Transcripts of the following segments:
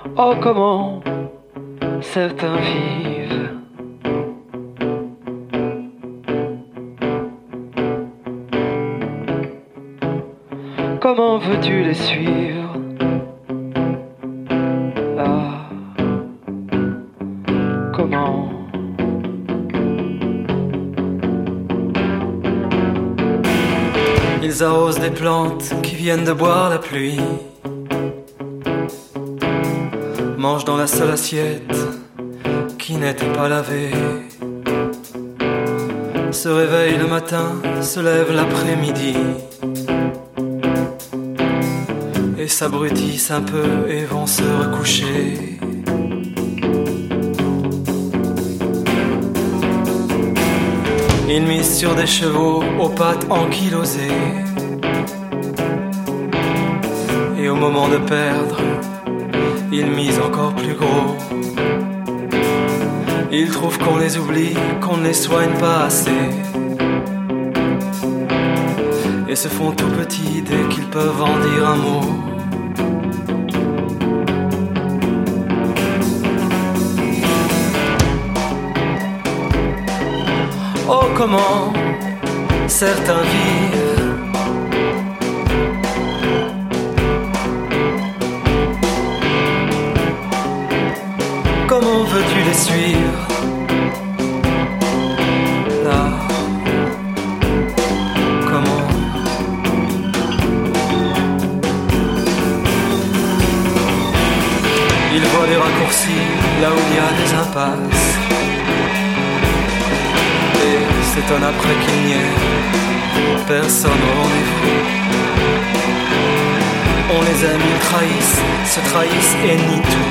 Oh, comment certains vivent. Comment veux-tu les suivre? Ah, comment? Ils arrosent des plantes qui viennent de boire la pluie, mangent dans la seule assiette qui n'était pas lavée, se réveillent le matin, se lèvent l'après-midi et s'abrutissent un peu et vont se recoucher. Ils misent sur des chevaux aux pattes ankylosées, et au moment de perdre, ils misent encore plus gros. Ils trouvent qu'on les oublie, qu'on ne les soigne pas assez, et se font tout petits dès qu'ils peuvent en dire un mot. Oh, comment certains vivent. Comment veux-tu les suivre? Là, comment? Ils voient des raccourcis là où il y a des impasses, s'étonne après qu'il n'y ait personne au rendez-vous. On les aime, ils trahissent, se trahissent et nient tout,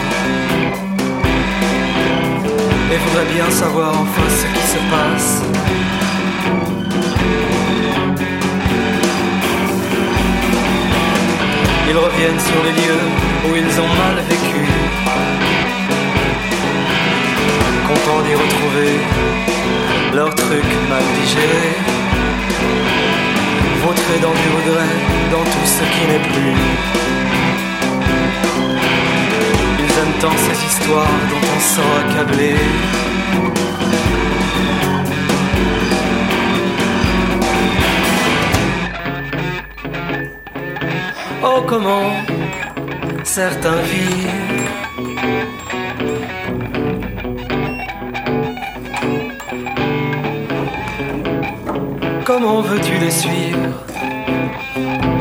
et voudraient bien savoir enfin ce qui se passe. Ils reviennent sur les lieux où ils ont mal vécu, contents d'y retrouver leur truc mal digéré, vautré dans du regret, dans tout ce qui n'est plus. Ils aiment tant ces histoires dont on sent accablé. Oh, comment certains vivent. Comment veux-tu les suivre?